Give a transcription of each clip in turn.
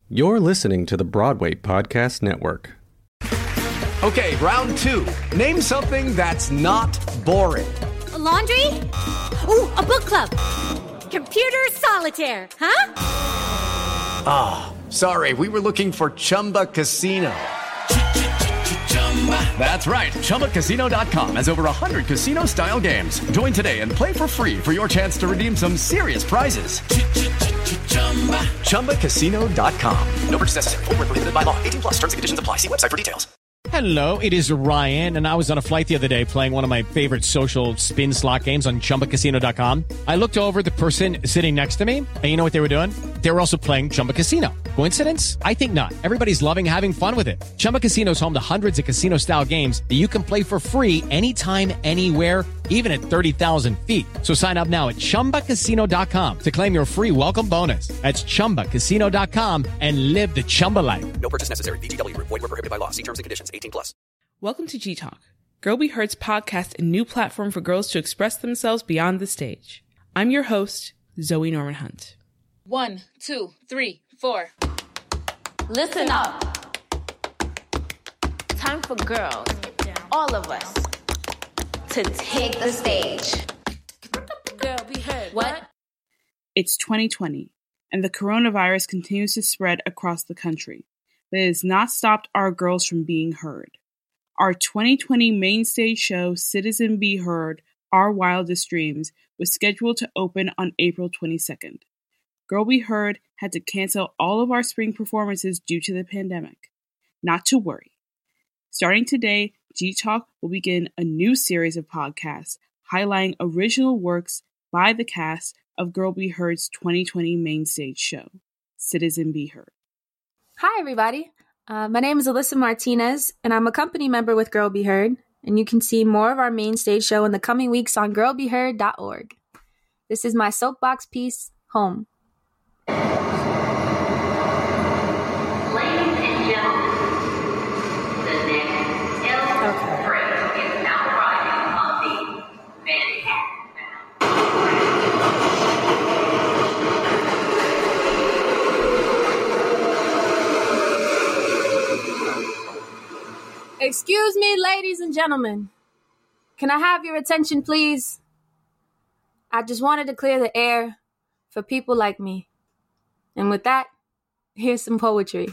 You're listening to the Broadway Podcast Network. Okay, round two. Name something that's not boring. A laundry? Ooh, a book club. Computer solitaire, huh? Ah, sorry, we were looking for Chumba Casino. That's right, ChumbaCasino.com has over 100 casino-style games. Join today and play for free for your chance to redeem some serious prizes. ChumbaCasino.com. No purchase necessary. Void where prohibited by law. 18 plus. Terms and conditions apply. See website for details. Hello, it is Ryan, and I was on a flight the other day playing one of my favorite social spin slot games on ChumbaCasino.com. I looked over at the person sitting next to me, and you know what they were doing? They were also playing Chumba Casino. Coincidence? I think not. Everybody's loving having fun with it. Chumba Casino is home to hundreds of casino-style games that you can play for free anytime, anywhere, even at 30,000 feet. So sign up now at ChumbaCasino.com to claim your free welcome bonus. That's ChumbaCasino.com and live the Chumba life. No purchase necessary. VGW. Void where prohibited by law. See terms and conditions. 18 plus. Welcome to G Talk, Girl Be Heard's podcast and new platform for girls to express themselves beyond the stage. I'm your host, Zoe Norman Hunt. 1, 2, 3, 4. Listen up. Time for girls, all of us, to take the stage. Girl, be heard. What? It's 2020, and the coronavirus continues to spread across the country, but it has not stopped our girls from being heard. Our 2020 main stage show, Citizen Be Heard, Our Wildest Dreams, was scheduled to open on April 22nd. Girl Be Heard had to cancel all of our spring performances due to the pandemic. Not to worry. Starting today, G Talk will begin a new series of podcasts highlighting original works by the cast of Girl Be Heard's 2020 main stage show, Citizen Be Heard. Hi, everybody. My name is Alyssa Martinez, and I'm a company member with Girl Be Heard, and you can see more of our main stage show in the coming weeks on girlbeheard.org. This is my soapbox piece, Home. Ladies and gentlemen, the next L train is now arriving on the Manhattan. Excuse me, ladies and gentlemen. Can I have your attention, please? I just wanted to clear the air for people like me. And with that, here's some poetry.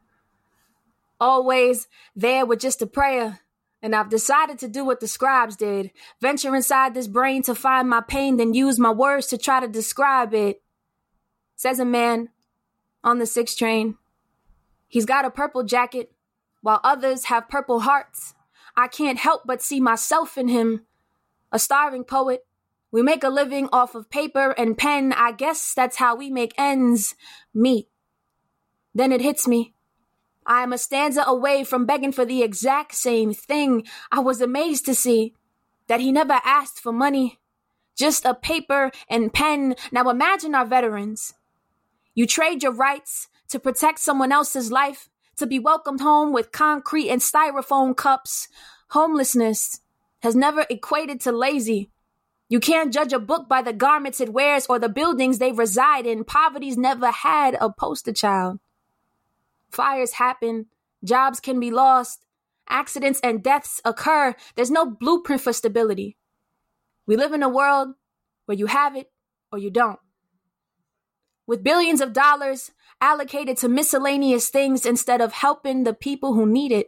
Always there with just a prayer, and I've decided to do what the scribes did. Venture inside this brain to find my pain, then use my words to try to describe it. Says a man on the 6 train. He's got a purple jacket, while others have purple hearts. I can't help but see myself in him. A starving poet. We make a living off of paper and pen. I guess that's how we make ends meet. Then it hits me. I am a stanza away from begging for the exact same thing. I was amazed to see that he never asked for money. Just a paper and pen. Now imagine our veterans. You trade your rights to protect someone else's life, to be welcomed home with concrete and styrofoam cups. Homelessness has never equated to lazy. You can't judge a book by the garments it wears or the buildings they reside in. Poverty's never had a poster child. Fires happen. Jobs can be lost. Accidents and deaths occur. There's no blueprint for stability. We live in a world where you have it or you don't. With billions of dollars allocated to miscellaneous things instead of helping the people who need it.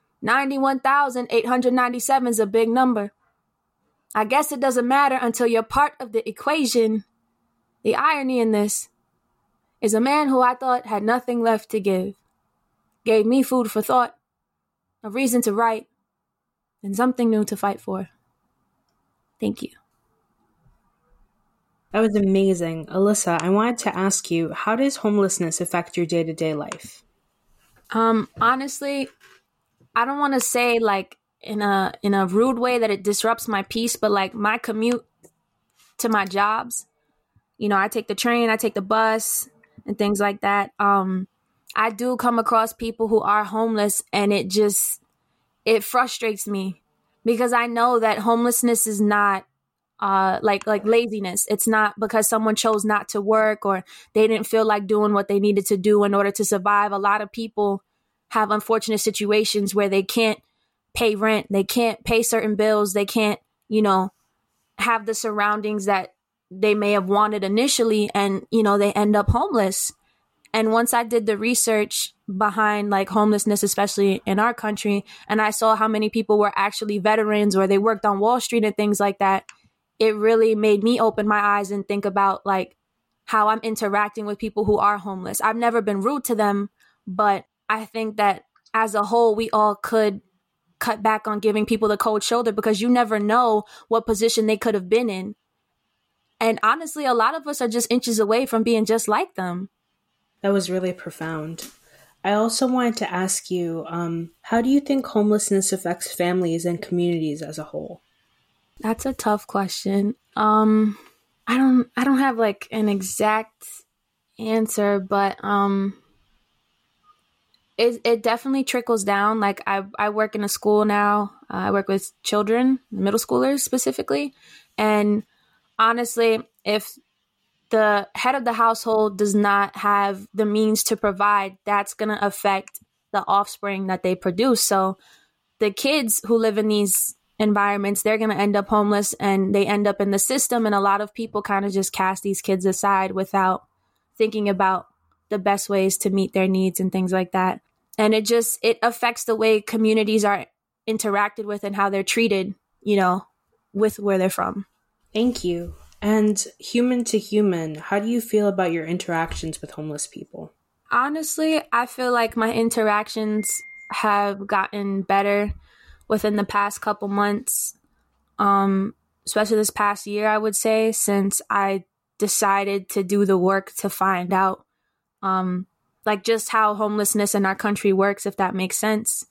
91,897 is a big number. I guess it doesn't matter until you're part of the equation. The irony in this is a man who I thought had nothing left to give gave me food for thought, a reason to write, and something new to fight for. Thank you. That was amazing. Alyssa, I wanted to ask you, how does homelessness affect your day-to-day life? Honestly, I don't want to say like in a rude way that it disrupts my peace, but like my commute to my jobs, you know, I take the train, I take the bus and things like that. I do come across people who are homeless, and it frustrates me because I know that homelessness is not like laziness. It's not because someone chose not to work or they didn't feel like doing what they needed to do in order to survive. A lot of people have unfortunate situations where they can't pay rent, they can't pay certain bills, they can't, have the surroundings that they may have wanted initially, and, they end up homeless. And once I did the research behind like homelessness, especially in our country, and I saw how many people were actually veterans or they worked on Wall Street and things like that, it really made me open my eyes and think about like how I'm interacting with people who are homeless. I've never been rude to them, but I think that as a whole, we all could cut back on giving people the cold shoulder, because you never know what position they could have been in. And honestly, a lot of us are just inches away from being just like them. That was really profound. I also wanted to ask you, how do you think homelessness affects families and communities as a whole? That's a tough question. I don't have like an exact answer, but it definitely trickles down. Like I work in a school now. I work with children, middle schoolers specifically. And honestly, if the head of the household does not have the means to provide, that's going to affect the offspring that they produce. So the kids who live in these environments, they're going to end up homeless and they end up in the system. And a lot of people kind of just cast these kids aside without thinking about the best ways to meet their needs and things like that. And it affects the way communities are interacted with and how they're treated, with where they're from. Thank you. And human to human, how do you feel about your interactions with homeless people? Honestly, I feel like my interactions have gotten better within the past couple months, especially this past year, I would say, since I decided to do the work to find out like just how homelessness in our country works, if that makes sense.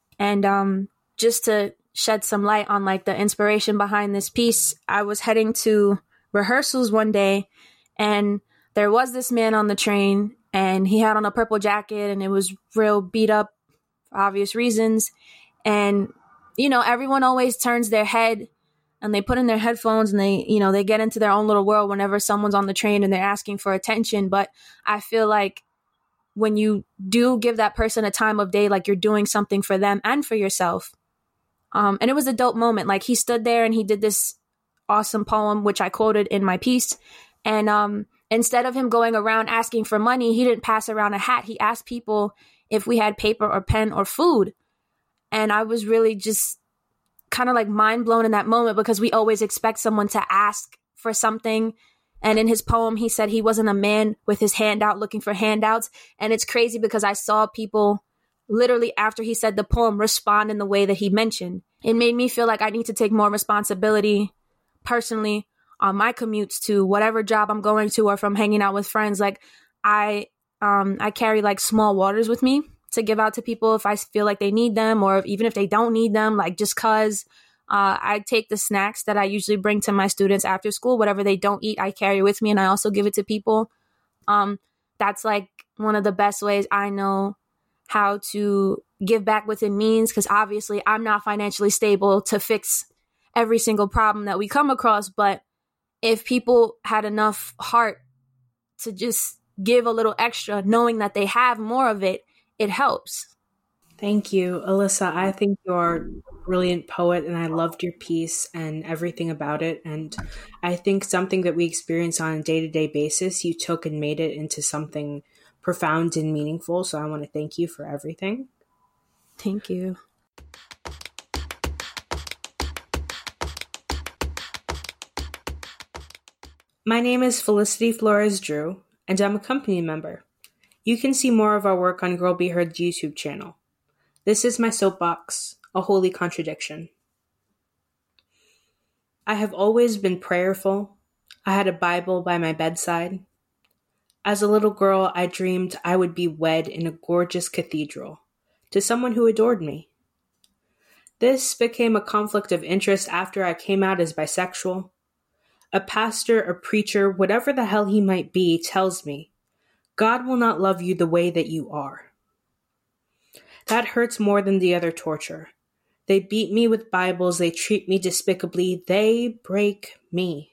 And just to shed some light on like the inspiration behind this piece, I was heading to rehearsals one day and there was this man on the train and he had on a purple jacket and it was real beat up for obvious reasons. And, everyone always turns their head and they put in their headphones and they get into their own little world whenever someone's on the train and they're asking for attention. But I feel like when you do give that person a time of day, like you're doing something for them and for yourself. And it was a dope moment. Like he stood there and he did this awesome poem, which I quoted in my piece. And instead of him going around asking for money, he didn't pass around a hat. He asked people if we had paper or pen or food. And I was really just kind of like mind blown in that moment, because we always expect someone to ask for something. And in his poem, he said he wasn't a man with his hand out looking for handouts. And it's crazy because I saw people literally after he said the poem respond in the way that he mentioned. It made me feel like I need to take more responsibility personally on my commutes to whatever job I'm going to, or from hanging out with friends. Like I carry like small waters with me to give out to people if I feel like they need them, or even if they don't need them, like just cause I take the snacks that I usually bring to my students after school, whatever they don't eat, I carry with me and I also give it to people. That's like one of the best ways I know how to give back within means, because obviously I'm not financially stable to fix every single problem that we come across. But if people had enough heart to just give a little extra, knowing that they have more of it, it helps. Thank you, Alyssa. I think you're a brilliant poet and I loved your piece and everything about it. And I think something that we experience on a day-to-day basis, you took and made it into something profound and meaningful. So I want to thank you for everything. Thank you. My name is Felicity Flores Drew, and I'm a company member. You can see more of our work on Girl Be Heard's YouTube channel. This is my soapbox, a holy contradiction. I have always been prayerful. I had a Bible by my bedside. As a little girl, I dreamed I would be wed in a gorgeous cathedral to someone who adored me. This became a conflict of interest after I came out as bisexual. A pastor, a preacher, whatever the hell he might be, tells me, God will not love you the way that you are. That hurts more than the other torture. They beat me with Bibles. They treat me despicably. They break me.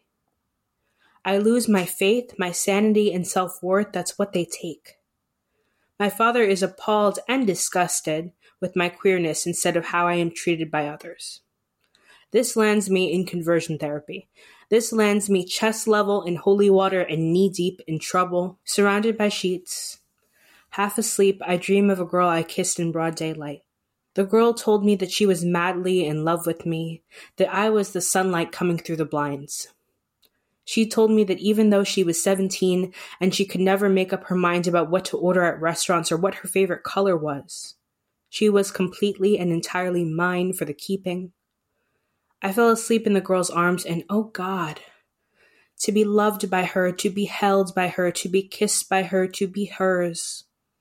I lose my faith, my sanity, and self-worth. That's what they take. My father is appalled and disgusted with my queerness instead of how I am treated by others. This lands me in conversion therapy. This lands me chest level in holy water and knee deep in trouble, surrounded by sheets. Half asleep, I dream of a girl I kissed in broad daylight. The girl told me that she was madly in love with me, that I was the sunlight coming through the blinds. She told me that even though she was 17 and she could never make up her mind about what to order at restaurants or what her favorite color was, she was completely and entirely mine for the keeping. I fell asleep in the girl's arms and, oh God, to be loved by her, to be held by her, to be kissed by her, to be hers.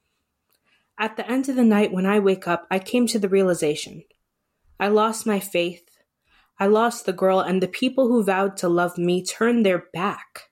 At the end of the night, when I wake up, I came to the realization. I lost my faith. I lost the girl, and the people who vowed to love me turned their back.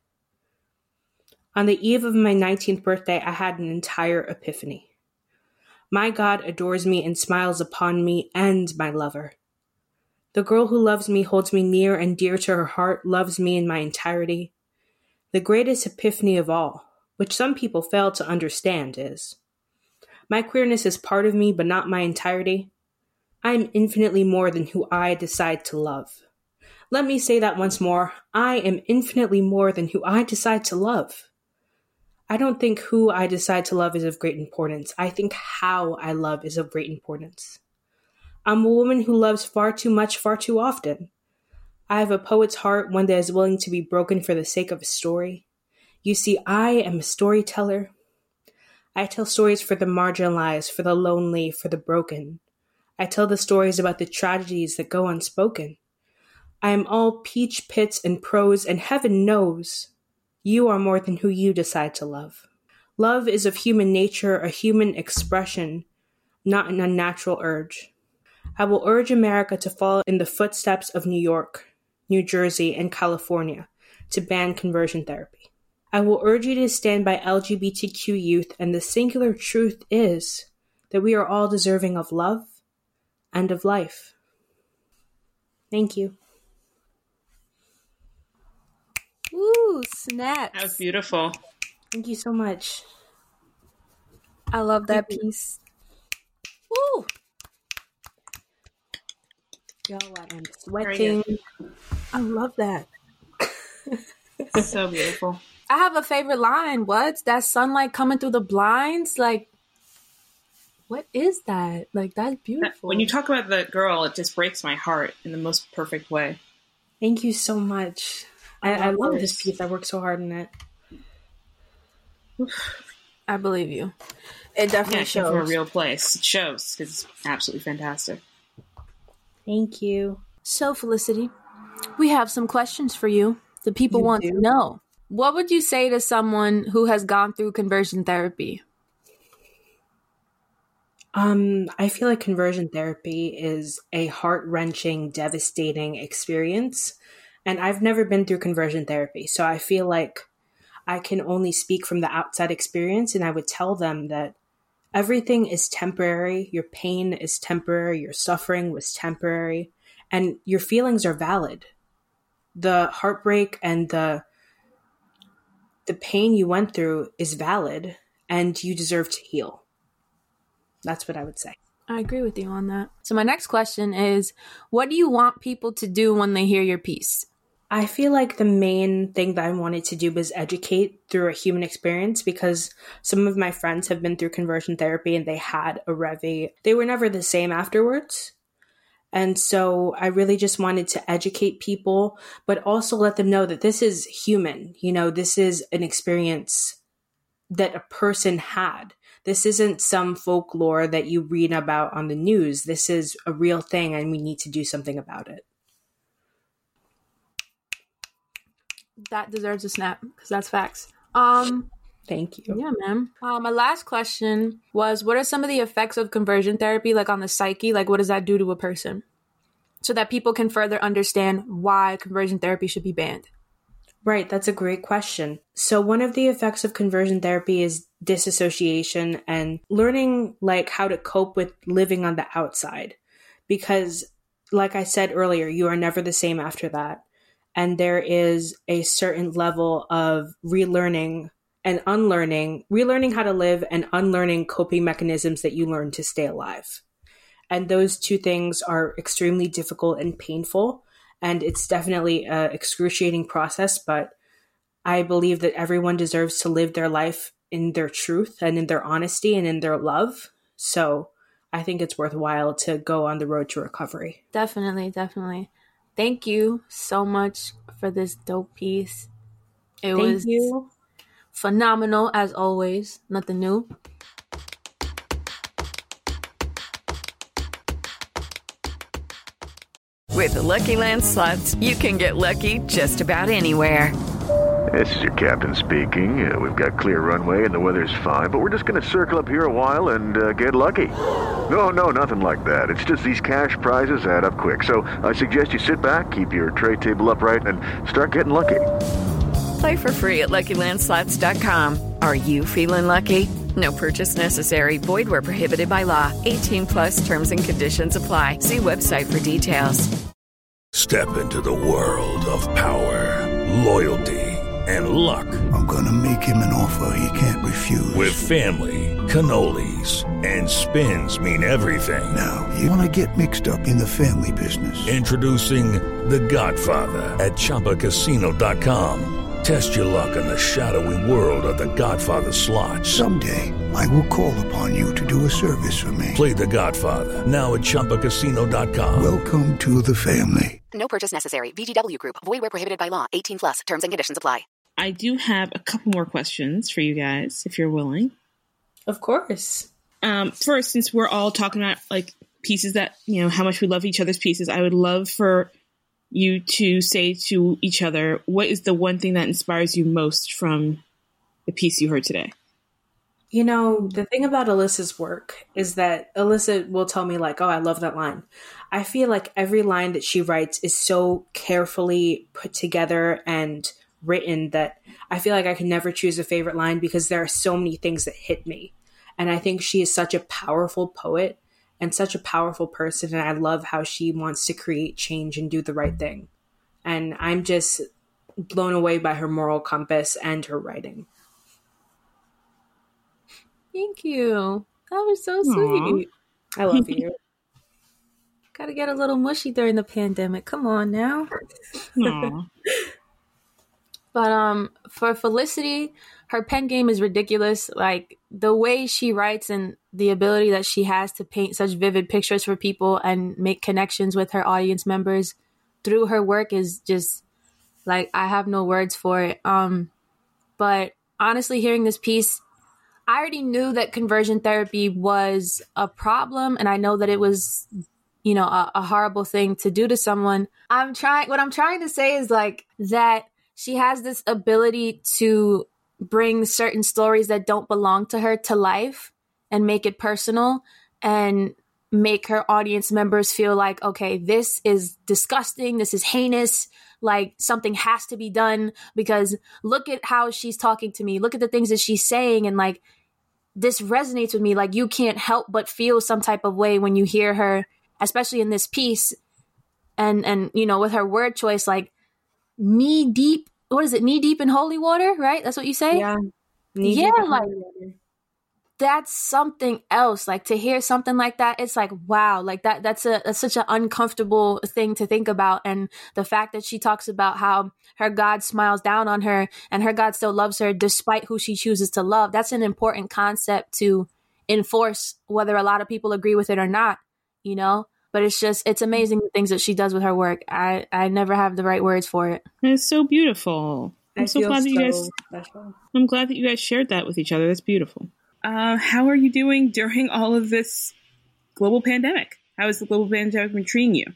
On the eve of my 19th birthday, I had an entire epiphany. My God adores me and smiles upon me and my lover. The girl who loves me holds me near and dear to her heart, loves me in my entirety. The greatest epiphany of all, which some people fail to understand, is my queerness is part of me, but not my entirety. I am infinitely more than who I decide to love. Let me say that once more. I am infinitely more than who I decide to love. I don't think who I decide to love is of great importance. I think how I love is of great importance. I'm a woman who loves far too much, far too often. I have a poet's heart, one that is willing to be broken for the sake of a story. You see, I am a storyteller. I tell stories for the marginalized, for the lonely, for the broken. I tell the stories about the tragedies that go unspoken. I am all peach pits and prose, and heaven knows you are more than who you decide to love. Love is of human nature, a human expression, not an unnatural urge. I will urge America to follow in the footsteps of New York, New Jersey, and California to ban conversion therapy. I will urge you to stand by LGBTQ youth, and the singular truth is that we are all deserving of love and of life. Thank you. Ooh, snap. That was beautiful. Thank you so much. I love that piece. Woo! Yo, I am sweating. I love that. So beautiful. I have a favorite line. What's that sunlight coming through the blinds? Like, what is that? Like, that's beautiful. When you talk about the girl, it just breaks my heart in the most perfect way. Thank you so much. I love this piece. I worked so hard on it. I believe you. It definitely shows. From a real place. It shows. It's absolutely fantastic. Thank you. So, Felicity, we have some questions for you. The people want to know. What would you say to someone who has gone through conversion therapy? I feel like conversion therapy is a heart-wrenching, devastating experience. And I've never been through conversion therapy. So I feel like I can only speak from the outside experience. And I would tell them that everything is temporary. Your pain is temporary. Your suffering was temporary. And your feelings are valid. The heartbreak and the pain you went through is valid. And you deserve to heal. That's what I would say. I agree with you on that. So my next question is, what do you want people to do when they hear your piece? I feel like the main thing that I wanted to do was educate through a human experience, because some of my friends have been through conversion therapy and they had a Revy. They were never the same afterwards. And so I really just wanted to educate people, but also let them know that this is human. You know, this is an experience that a person had. This isn't some folklore that you read about on the news. This is a real thing, and we need to do something about it. That deserves a snap, because that's facts. Thank you. Yeah, ma'am. My last question was, what are some of the effects of conversion therapy, like on the psyche? Like, what does that do to a person? So that people can further understand why conversion therapy should be banned. Right, that's a great question. So one of the effects of conversion therapy is disassociation and learning like how to cope with living on the outside. Because like I said earlier, you are never the same after that. And there is a certain level of relearning and unlearning, relearning how to live and unlearning coping mechanisms that you learned to stay alive. And those two things are extremely difficult and painful. And it's definitely an excruciating process, but I believe that everyone deserves to live their life in their truth and in their honesty and in their love. So I think it's worthwhile to go on the road to recovery. Definitely, definitely. Thank you so much for this dope piece. It was phenomenal, as always. Nothing new. With the Lucky Land Slots, you can get lucky just about anywhere. This is your captain speaking. We've got clear runway and the weather's fine, but we're just going to circle up here a while and get lucky. No, nothing like that. It's just these cash prizes add up quick. So I suggest you sit back, keep your tray table upright, and start getting lucky. Play for free at LuckyLandSlots.com. Are you feeling lucky? No purchase necessary. Void where prohibited by law. 18+ terms and conditions apply. See website for details. Step into the world of power, loyalty, and luck. I'm going to make him an offer he can't refuse. With family, cannolis, and spins mean everything. Now, you want to get mixed up in the family business. Introducing The Godfather at ChumbaCasino.com. Test your luck in the shadowy world of The Godfather slot. Someday, I will call upon you to do a service for me. Play The Godfather, now at ChumbaCasino.com. Welcome to the family. No purchase necessary. VGW Group. Void where prohibited by law. 18+. Terms and conditions apply. I do have a couple more questions for you guys, if you're willing. Of course. First, since we're all talking about like pieces that, how much we love each other's pieces, I would love for you to say to each other, what is the one thing that inspires you most from the piece you heard today? The thing about Alyssa's work is that Alyssa will tell me like, oh, I love that line. I feel like every line that she writes is so carefully put together and written that I feel like I can never choose a favorite line because there are so many things that hit me. And I think she is such a powerful poet and such a powerful person. And I love how she wants to create change and do the right thing. And I'm just blown away by her moral compass and her writing. Thank you. That was so sweet. I love you. Gotta get a little mushy during the pandemic. Come on now. But for Felicity, her pen game is ridiculous. Like the way she writes and the ability that she has to paint such vivid pictures for people and make connections with her audience members through her work is just like, I have no words for it. But honestly, hearing this piece, I already knew that conversion therapy was a problem. And I know that it was, a horrible thing to do to someone. What I'm trying to say is like that she has this ability to bring certain stories that don't belong to her to life and make it personal and make her audience members feel like, okay, this is disgusting. This is heinous. Like something has to be done because look at how she's talking to me. Look at the things that she's saying. And like, this resonates with me. Like you can't help but feel some type of way when you hear her, especially in this piece. And with her word choice, like knee deep. What is it? Knee deep in holy water, right? That's what you say? Yeah. Like that's something else. Like to hear something like that, it's like, wow, like that's such an uncomfortable thing to think about. And the fact that she talks about how her God smiles down on her and her God still loves her despite who she chooses to love. That's an important concept to enforce, whether a lot of people agree with it or not, But it's amazing the things that she does with her work. I never have the right words for it. It's so beautiful. I'm glad that you guys shared that with each other. That's beautiful. How are you doing during all of this global pandemic? How has the global pandemic been treating you?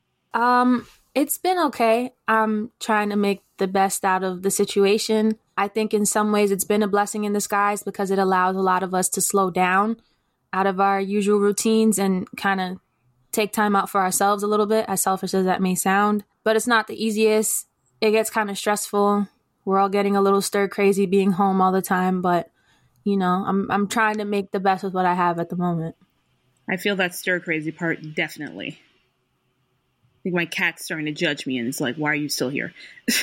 It's been okay. I'm trying to make the best out of the situation. I think in some ways it's been a blessing in disguise because it allows a lot of us to slow down out of our usual routines and kind of take time out for ourselves a little bit, as selfish as that may sound. But it's not the easiest. It gets kind of stressful. We're all getting a little stir crazy being home all the time. But, I'm trying to make the best with what I have at the moment. I feel that stir crazy part, definitely. think my cat's starting to judge me, and it's like, why are you still here?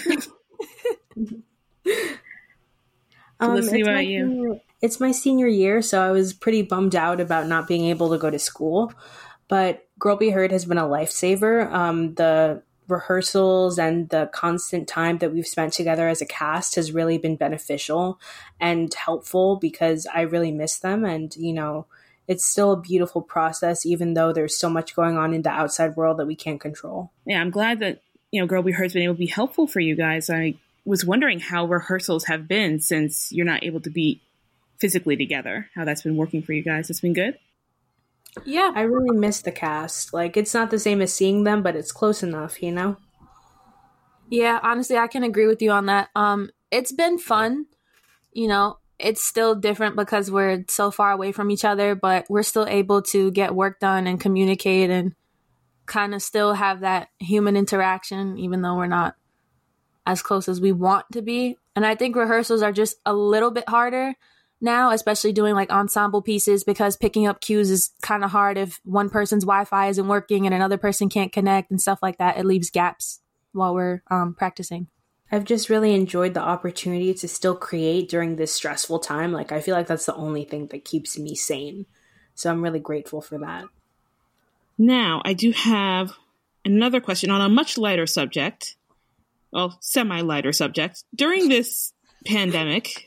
Felicity, what about you? It's my senior year, so I was pretty bummed out about not being able to go to school. But Girl Be Heard has been a lifesaver. The rehearsals and the constant time that we've spent together as a cast has really been beneficial and helpful because I really miss them. And, you know, it's still a beautiful process, even though there's so much going on in the outside world that we can't control. Yeah, I'm glad that, you know, Girl Be Heard's been able to be helpful for you guys. I was wondering how rehearsals have been since you're not able to be physically together, how that's been working for you guys. It's been good? Yeah, I really miss the cast. Like, it's not the same as seeing them, but it's close enough, you know? Yeah, honestly, I can agree with you on that. It's been fun. You know, it's still different because we're so far away from each other, but we're still able to get work done and communicate and kind of still have that human interaction, even though we're not as close as we want to be. And I think rehearsals are just a little bit harder now, especially doing like ensemble pieces, because picking up cues is kind of hard if one person's Wi-Fi isn't working and another person can't connect and stuff like that. It leaves gaps while we're practicing. I've just really enjoyed the opportunity to still create during this stressful time. Like, I feel like that's the only thing that keeps me sane. So I'm really grateful for that. Now, I do have another question on a much lighter subject. Well, semi-lighter subject. During this pandemic,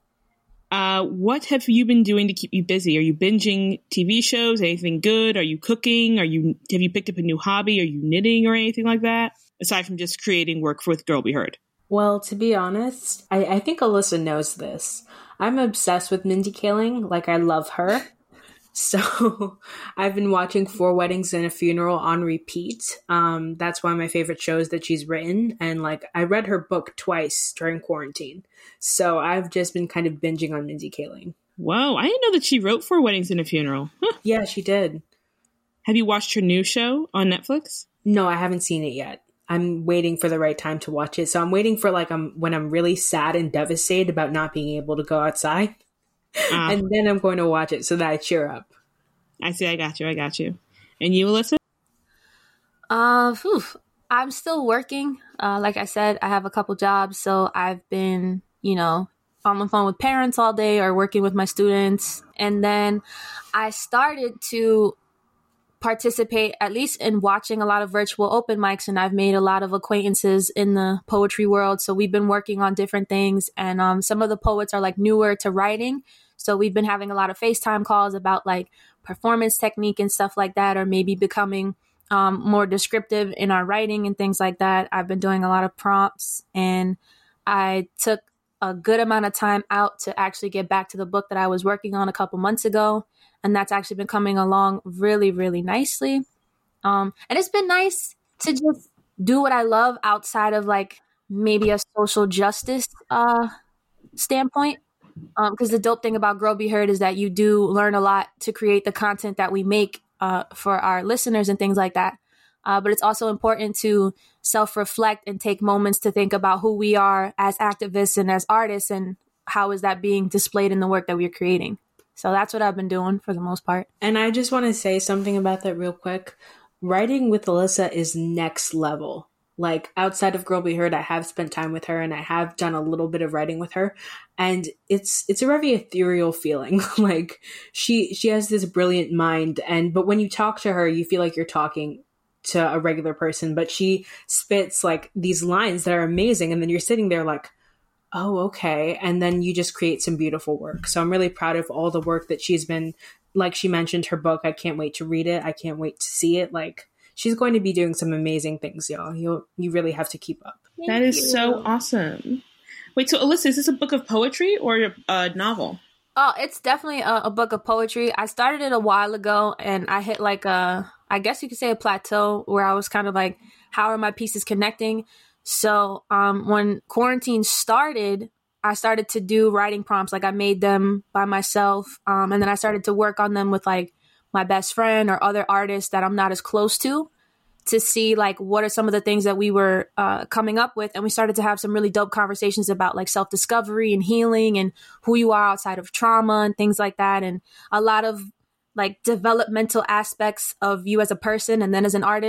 what have you been doing to keep you busy? Are you binging TV shows? Anything good? Are you cooking? Have you picked up a new hobby? Are you knitting or anything like that? Aside from just creating work with Girl Be Heard. Well, to be honest, I think Alyssa knows this. I'm obsessed with Mindy Kaling. Like, I love her. So I've been watching 4 Weddings and a Funeral on repeat. That's one of my favorite shows that she's written. And like, I read her book twice during quarantine. So I've just been kind of binging on Mindy Kaling. Whoa, I didn't know that she wrote 4 Weddings and a Funeral. Huh. Yeah, she did. Have you watched her new show on Netflix? No, I haven't seen it yet. I'm waiting for the right time to watch it. So I'm waiting for like when I'm really sad and devastated about not being able to go outside. And then I'm going to watch it so that I cheer up. I see. I got you. And you, Alyssa? I'm still working. Like I said, I have a couple jobs. So I've been, on the phone with parents all day or working with my students. And then I started to participate, at least in watching a lot of virtual open mics. And I've made a lot of acquaintances in the poetry world. So we've been working on different things. And some of the poets are like newer to writing. So we've been having a lot of FaceTime calls about like performance technique and stuff like that, or maybe becoming more descriptive in our writing and things like that. I've been doing a lot of prompts, and I took a good amount of time out to actually get back to the book that I was working on a couple months ago. And that's actually been coming along really, really nicely. And it's been nice to just do what I love outside of like maybe a social justice standpoint. Because the dope thing about Girl Be Heard is that you do learn a lot to create the content that we make for our listeners and things like that. But it's also important to self-reflect and take moments to think about who we are as activists and as artists, and how is that being displayed in the work that we're creating. So that's what I've been doing for the most part. And I just want to say something about that real quick. Writing with Alyssa is next level. Like, outside of Girl Be Heard, I have spent time with her and I have done a little bit of writing with her. And it's a very ethereal feeling. Like, she has this brilliant mind. But when you talk to her, you feel like you're talking to a regular person. But she spits like these lines that are amazing. And then you're sitting there like, oh, okay. And then you just create some beautiful work. So I'm really proud of all the work that she's been, like she mentioned, her book. I can't wait to read it. I can't wait to see it. Like, she's going to be doing some amazing things, y'all. You really have to keep up. That is so awesome. Wait, so Alyssa, is this a book of poetry or a novel? Oh, it's definitely a book of poetry. I started it a while ago, and I hit like I guess you could say a plateau where I was kind of like, how are my pieces connecting? So when quarantine started, I started to do writing prompts. Like, I made them by myself, and then I started to work on them with like my best friend or other artists that I'm not as close to see like what are some of the things that we were coming up with. And we started to have some really dope conversations about like self-discovery and healing and who you are outside of trauma and things like that. And a lot of like developmental aspects of you as a person and then as an artist.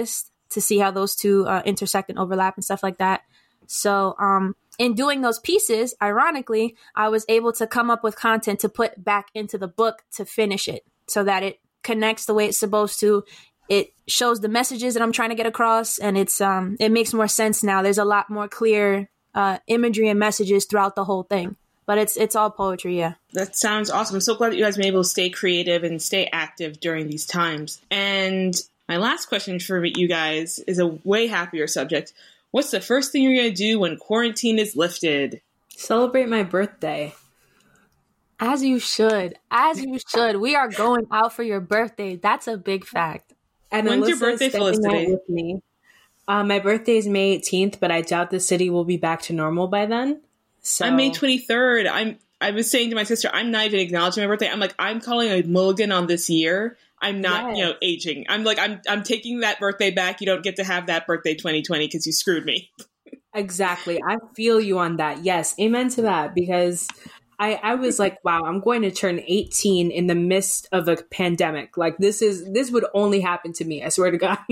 to see how those two intersect and overlap and stuff like that. So in doing those pieces, ironically, I was able to come up with content to put back into the book to finish it so that it connects the way it's supposed to. It shows the messages that I'm trying to get across, and it makes more sense now. There's a lot more clear imagery and messages throughout the whole thing. But it's all poetry, yeah. That sounds awesome. I'm so glad that you guys have been able to stay creative and stay active during these times. And my last question for you guys is a way happier subject. What's the first thing you're going to do when quarantine is lifted? Celebrate my birthday. As you should. As you should. We are going out for your birthday. That's a big fact. And when's your Alyssa's birthday, Felicity? with me. My birthday is May 18th, but I doubt the city will be back to normal by then. So. I'm May 23rd. I was saying to my sister, I'm not even acknowledging my birthday. I'm like, I'm calling a mulligan on this year. I'm not, aging. I'm like, I'm taking that birthday back. You don't get to have that birthday 2020 because you screwed me. Exactly. I feel you on that. Yes. Amen to that. Because I was like, wow, I'm going to turn 18 in the midst of a pandemic. Like this would only happen to me. I swear to God.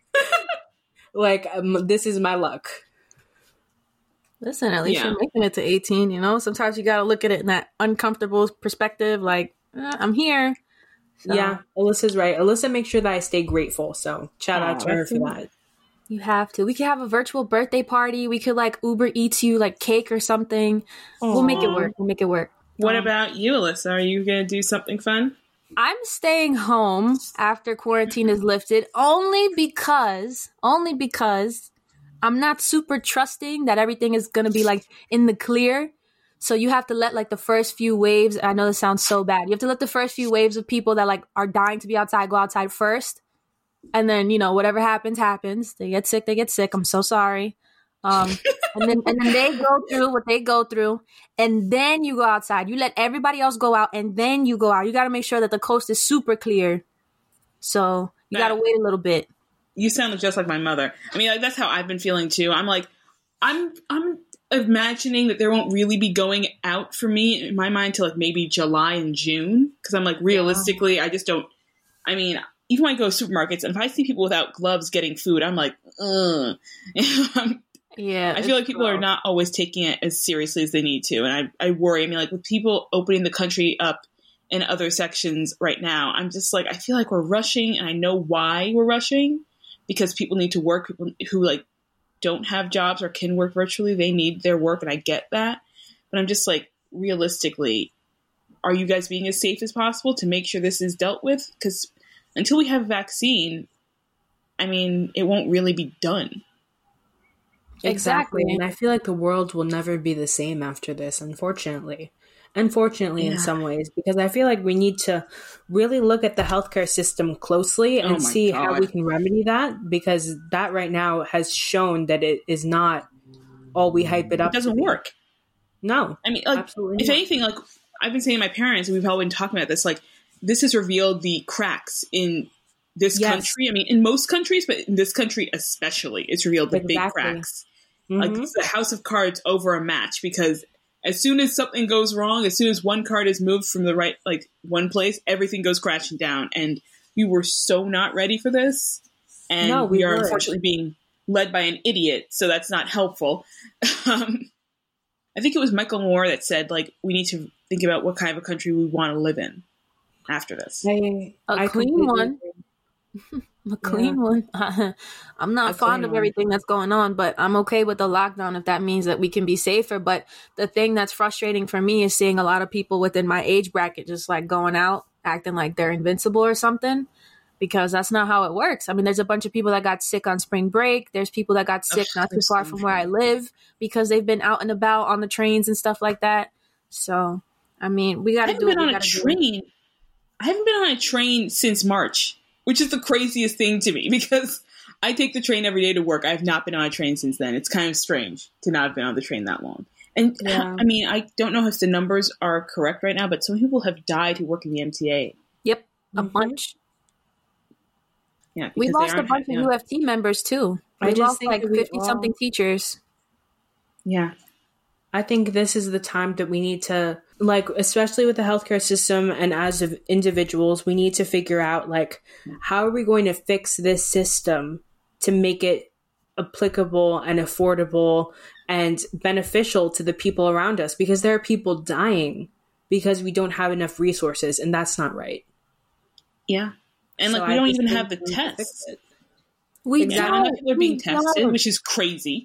This is my luck. Listen, at least you're making it to 18, you know? Sometimes you got to look at it in that uncomfortable perspective, like, I'm here. So. Yeah, Alyssa's right. Alyssa makes sure that I stay grateful, so shout out to her for that. You have to. We could have a virtual birthday party. We could, Uber Eats you, cake or something. Aww. We'll make it work. What about you, Alyssa? Are you going to do something fun? I'm staying home after quarantine is lifted only because I'm not super trusting that everything is going to be in the clear. So you have to let the first few waves, I know this sounds so bad. You have to let the first few waves of people that are dying to be outside go outside first. And then, whatever happens. They get sick. I'm so sorry. And then they go through what they go through. And then you go outside. You let everybody else go out and then you go out. You got to make sure that the coast is super clear. So you got to wait a little bit. You sound just like my mother. I mean, that's how I've been feeling too. I'm like, I'm imagining that there won't really be going out for me in my mind till maybe July and June. Because I'm like, realistically, I just don't. I mean, even when I go to supermarkets, and if I see people without gloves getting food, I'm like, ugh. Yeah, I feel like people are not always taking it as seriously as they need to, and I worry. I mean, with people opening the country up in other sections right now, I'm just like, I feel like we're rushing, and I know why we're rushing. Because people need to work, people who don't have jobs or can work virtually, they need their work, and I get that. But I'm just like, realistically, are you guys being as safe as possible to make sure this is dealt with? Because until we have a vaccine, I mean, it won't really be done. Exactly. And I feel like the world will never be the same after this, unfortunately. In some ways, because I feel like we need to really look at the healthcare system closely and see how we can remedy that, because that right now has shown that it is not all we hype it up. It doesn't work. No. I mean, absolutely if anything, I've been saying to my parents, and we've all been talking about this, this has revealed the cracks in this country. I mean, in most countries, but in this country especially, it's revealed the big cracks. Mm-hmm. It's the house of cards over a match, because as soon as something goes wrong, as soon as one card is moved from the right, one place, everything goes crashing down. And we were so not ready for this. And we are unfortunately being led by an idiot. So that's not helpful. I think it was Michael Moore that said, we need to think about what kind of a country we want to live in after this. A clean one. A clean one. I'm not fond of everything that's going on, but I'm okay with the lockdown if that means that we can be safer. But the thing that's frustrating for me is seeing a lot of people within my age bracket just going out, acting like they're invincible or something, because that's not how it works. I mean, there's a bunch of people that got sick on spring break. There's people that got sick not too far from where I live because they've been out and about on the trains and stuff like that. So, I mean, we got to do it. I haven't been on a train since March, which is the craziest thing to me, because I take the train every day to work. I have not been on a train since then. It's kind of strange to not have been on the train that long. And I mean, I don't know if the numbers are correct right now, but some people have died who work in the MTA. Yep, a bunch. Yeah, we lost a bunch of UFT members too. We lost 50-something teachers. Yeah. I think this is the time that we need to, especially with the healthcare system and as individuals, we need to figure out, how are we going to fix this system to make it applicable and affordable and beneficial to the people around us, because there are people dying because we don't have enough resources, and that's not right. Yeah. And So we I don't just even think have the we need to tests. fix it. We Not enough people are being We tested, don't. which is crazy.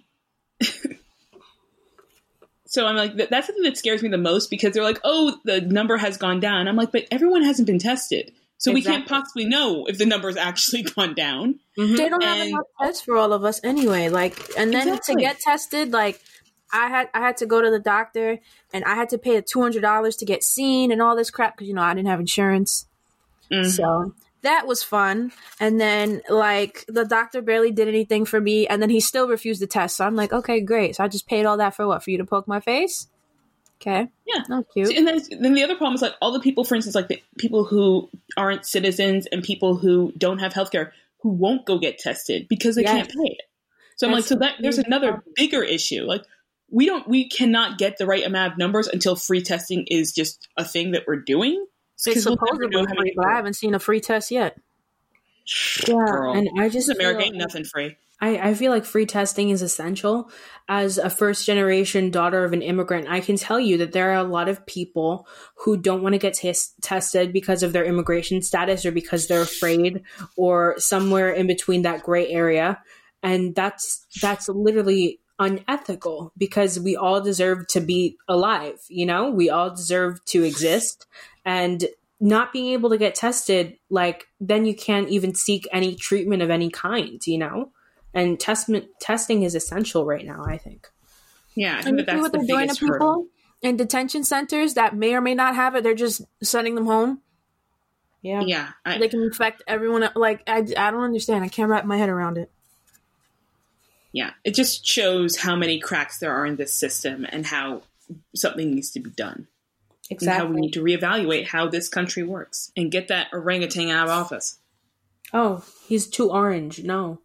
So I'm like, that's the thing that scares me the most, because they're like, oh, the number has gone down. I'm like, but everyone hasn't been tested. So we can't possibly know if the number's actually gone down. They don't have enough tests for all of us anyway. And then Exactly. to get tested, I had to go to the doctor, and I had to pay $200 to get seen and all this crap because I didn't have insurance. So that was fun. And then the doctor barely did anything for me, and then he still refused the test. So I'm like, okay, great. So I just paid all that for what? For you to poke my face? Okay. Yeah. Oh, cute. See, and then the other problem is all the people, for instance, the people who aren't citizens and people who don't have healthcare who won't go get tested because they can't pay it. So there's another bigger issue. We cannot get the right amount of numbers until free testing is just a thing that we're doing. It's supposedly free, but I haven't seen a free test yet. Yeah, Girl, and I just America feel ain't nothing free. I feel like free testing is essential. As a first generation daughter of an immigrant, I can tell you that there are a lot of people who don't want to get tested because of their immigration status or because they're afraid or somewhere in between that gray area. And that's literally unethical, because we all deserve to be alive. We all deserve to exist, and not being able to get tested, then you can't even seek any treatment of any kind, And testing is essential right now, I think. Yeah, I And you see what they're doing to people in detention centers that may or may not have it. They're just sending them home. Yeah. Yeah. They can infect everyone. I don't understand. I can't wrap my head around it. Yeah. It just shows how many cracks there are in this system and how something needs to be done. Exactly. And how we need to reevaluate how this country works and get that orangutan out of office. Oh, he's too orange. No.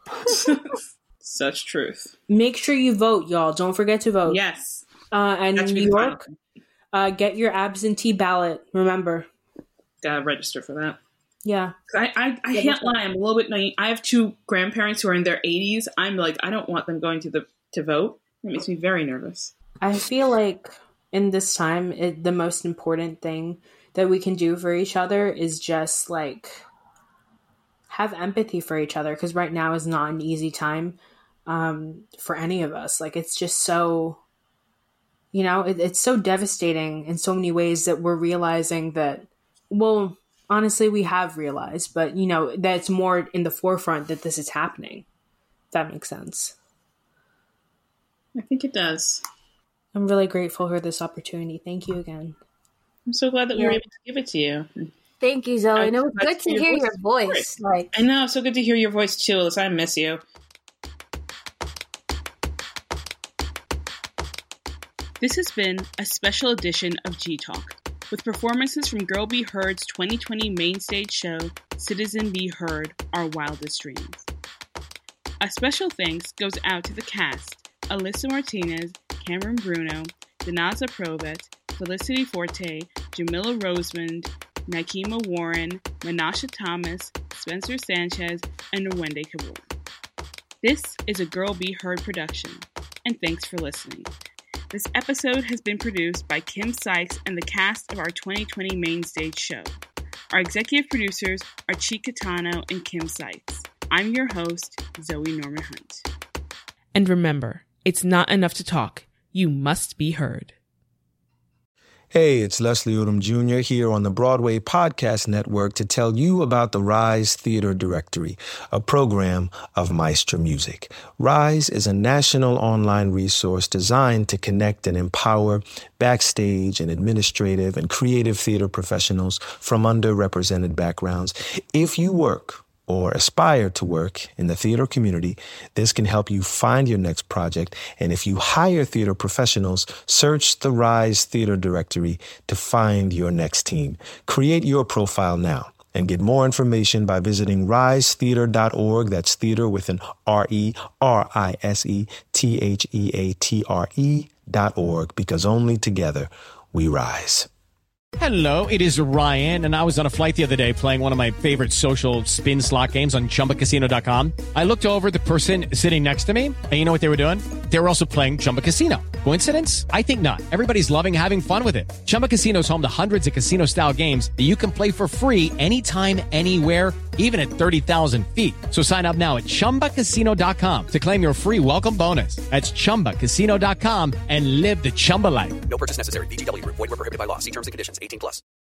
Such truth. Make sure you vote, y'all. Don't forget to vote. Yes. And New York, get your absentee ballot. Remember. Gotta register for that. Yeah. I can't lie. I'm a little bit naive. I have two grandparents who are in their 80s. I'm like, I don't want them going to vote. It makes me very nervous. I feel like in this time, the most important thing that we can do for each other is just have empathy for each other, because right now is not an easy time for any of us. It's just so, it's so devastating in so many ways that we're realizing that, well, honestly, we have realized, but that it's more in the forefront that this is happening. If that makes sense. I think it does. I'm really grateful for this opportunity. Thank you again. I'm so glad that we were able to give it to you. Thank you, Zoe. And it was good to hear your voice. I know, so good to hear your voice too, Alyssa. I miss you. This has been a special edition of G Talk, with performances from Girl Be Heard's 2020 main stage show, Citizen Be Heard, Our Wildest Dreams. A special thanks goes out to the cast: Alyssa Martinez, Cameron Bruno, Danaza Provet, Felicity Forte, Jamila Rosemond, Nikema Warren, Menasha Thomas, Spencer Sanchez, and Nwende Kabul. This is a Girl Be Heard production, and thanks for listening. This episode has been produced by Kim Sykes and the cast of our 2020 main stage show. Our executive producers are Chika Tano and Kim Sykes. I'm your host, Zoe Norman Hunt. And remember, it's not enough to talk. You must be heard. Hey, it's Leslie Odom Jr. here on the Broadway Podcast Network to tell you about the Rise Theater Directory, a program of Maestro Music. Rise is a national online resource designed to connect and empower backstage and administrative and creative theater professionals from underrepresented backgrounds. If you work or aspire to work in the theater community, this can help you find your next project. And if you hire theater professionals, search the Rise Theater Directory to find your next team. Create your profile now and get more information by visiting risetheater.org. That's theater with an RERISETHEATRE.org, because only together we rise. Hello, it is Ryan, and I was on a flight the other day playing one of my favorite social spin slot games on ChumbaCasino.com. I looked over at the person sitting next to me, and you know what they were doing? They were also playing Chumba Casino. Coincidence? I think not. Everybody's loving having fun with it. Chumba Casino is home to hundreds of casino-style games that you can play for free anytime, anywhere, even at 30,000 feet. So sign up now at ChumbaCasino.com to claim your free welcome bonus. That's ChumbaCasino.com and live the Chumba life. No purchase necessary. VGW. Void where prohibited by law. See terms and conditions. 18+.